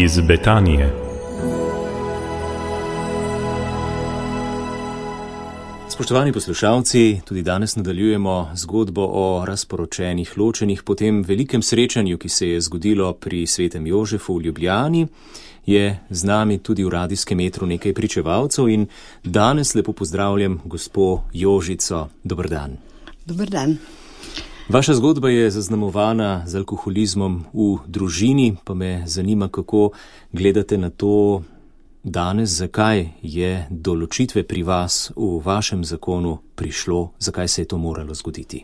iz Betanije. Spoštovani poslušalci, tudi danes nadaljujemo zgodbo o razporočenih ločenih po tem velikem srečanju, ki se je zgodilo pri Svetem Jožefu v Ljubljani. Je z nami tudi v radijskem etru nekaj pričevalcev in danes lepo pozdravljam gospo Jožico. Dober dan. Dober dan. Vaša zgodba je zaznamovana z alkoholizmom v družini, pa me zanima, kako gledate na to danes, zakaj je do ločitve pri vas v vašem zakonu prišlo, zakaj se je to moralo zgoditi?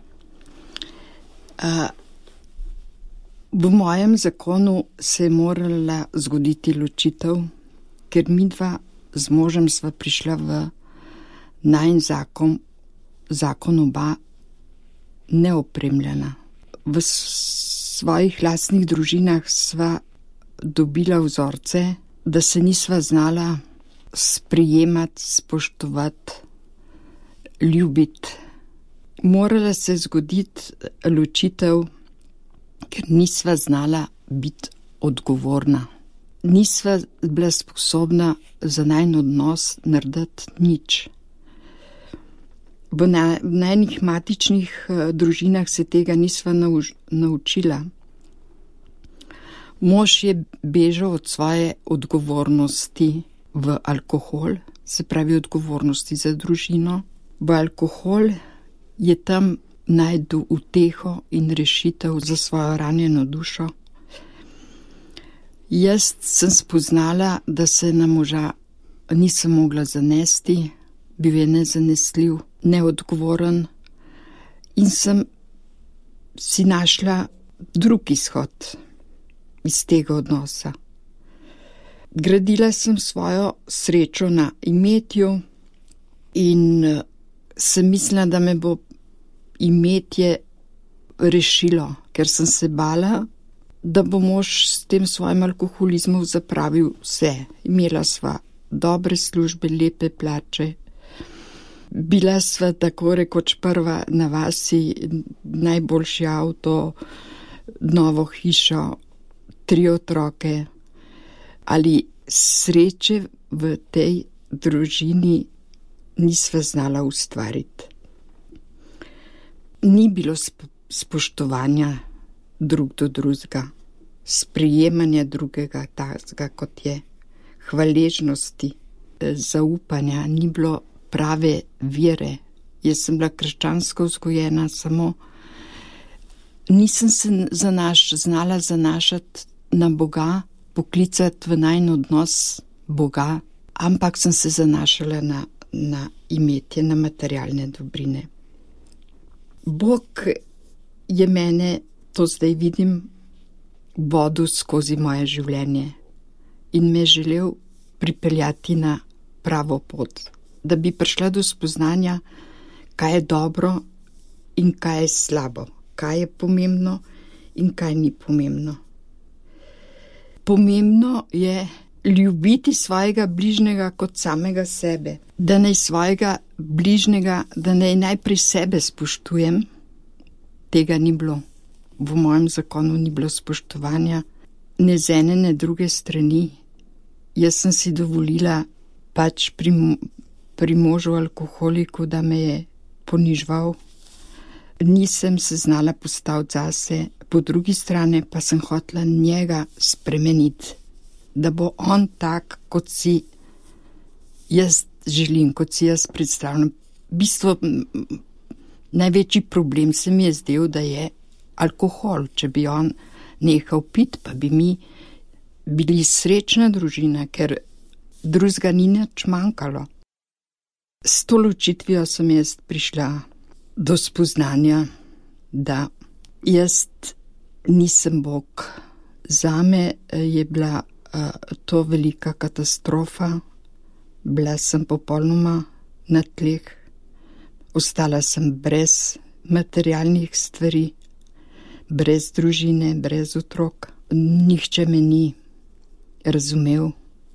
V mojem zakonu se je morala zgoditi ločitev, ker midva z možem sva prišla v najin zakon oba neopremljena. V svojih lastnih družinah sva dobila vzorce, da se nisva znala sprijemati, spoštovati, ljubiti. Morala se zgoditi ločitev, ker nisva znala biti odgovorna. Nisva bila sposobna za najin odnos narediti nič. V najnih matičnih družinah se tega nisva naučila. Mož je bežal od svoje odgovornosti v alkohol, se pravi odgovornosti za družino. V alkohol je tam najdel uteho in rešitev za svojo ranjeno dušo. Jaz sem spoznala, da se na moža nisem mogla zanesti, bil je nezanesljiv, neodgovoren in sem si našla drug izhod iz tega odnosa. Gradila sem svojo srečo na imetju in sem mislila, da me bo imetje rešilo, ker sem se bala, da bo mož s tem svojim alkoholizmom zapravil vse. Imela sva dobre službe, lepe plače. Bila sva tako rekoč prva na vasi, najboljši avto, novo hišo, 3 otroke. Ali sreče v tej družini nisva znala ustvariti. Ni bilo spoštovanja drug do drugega, sprejemanja drugega takega, kot je, hvaležnosti, zaupanja, ni bilo prave vere. Jaz sem bila krščansko vzgojena, samo nisem se znala zanašati na Boga, poklicati v najin odnos Boga, ampak sem se zanašala na imetje, na materialne dobrine. Bog je mene, to zdaj vidim, vodil skozi moje življenje in me želel pripeljati na pravo pot, da bi prišla do spoznanja, kaj je dobro in kaj je slabo, kaj je pomembno in kaj ni pomembno. Pomembno je ljubiti svojega bližnjega kot samega sebe, da naj svojega bližnjega, da naj najprej sebe spoštujem. Tega ni bilo. V mojem zakonu ni bilo spoštovanja, ne z ene, ne druge strani. Jaz sem si dovolila pač pri možu alkoholiku, da me je ponižval. Nisem se znala postaviti zase, po drugi strani pa sem hotela njega spremeniti, da bo on tak, kot si jaz želim, kot si jaz predstavljam. V bistvu največji problem se mi je zdel, da je alkohol. Če bi on nehal piti, pa bi mi bili srečna družina, ker drugega ni nič manjkalo. S to ločitvijo sem jaz prišla do spoznanja, da jaz nisem Bog. Zame je bila to velika katastrofa. Bila sem popolnoma na tleh. Ostala sem brez materialnih stvari, brez družine, brez otrok. Nihče me ni razumel,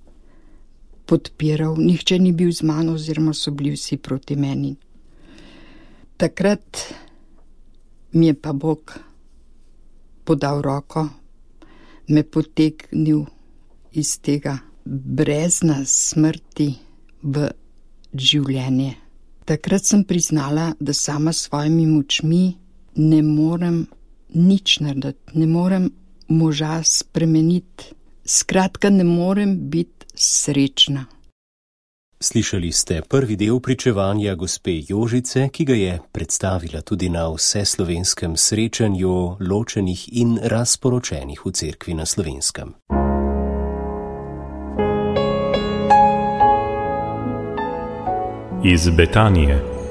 podpiral, nihče ni bil z mano oziroma so bili vsi proti meni. Takrat mi je pa Bog podal roko, me potegnil iz tega brezna smrti v življenje. Takrat sem priznala, da sama s svojimi močmi ne morem nič narediti, ne morem moža spremeniti. Skratka, ne morem biti srečna. Slišali ste prvi del pričevanja gospe Jožice, ki ga je predstavila tudi na vseslovenskem srečanju ločenih in razporočenih v Cerkvi na Slovenskem. Iz Betanije.